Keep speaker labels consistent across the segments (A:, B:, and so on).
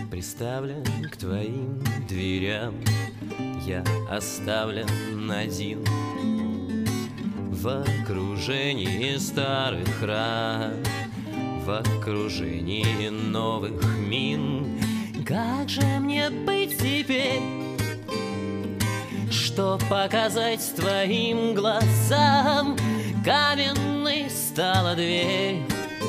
A: приставлен к твоим дверям, я оставлен один в окружении старых ран, в окружении новых мин. Как же мне быть теперь, что показать твоим глазам? Каменной стала дверь,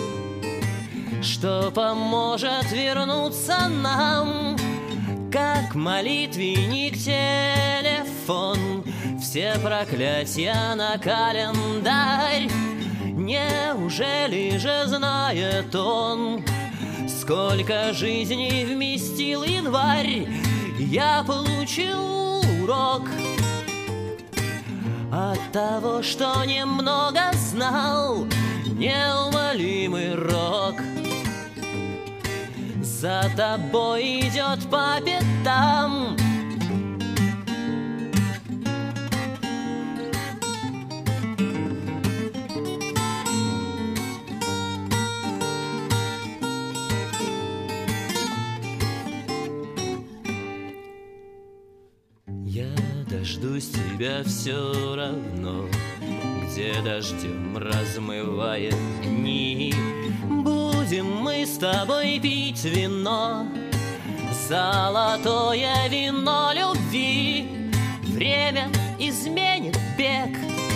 A: что поможет вернуться нам, как молитвенник телефон, все проклятия на календарь. Неужели же знает он, сколько жизней вместил январь? Я получил урок от того, что немного знал, неумолимый рок. За тобой идет по пятам. Я дождусь тебя все равно, где дождем размывая дни. Будем мы с тобой пить вино, золотое вино любви. Время изменит бег,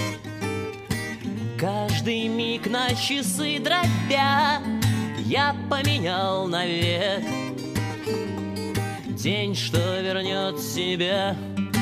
A: каждый миг на часы дробя я поменял навек. День, что вернет себя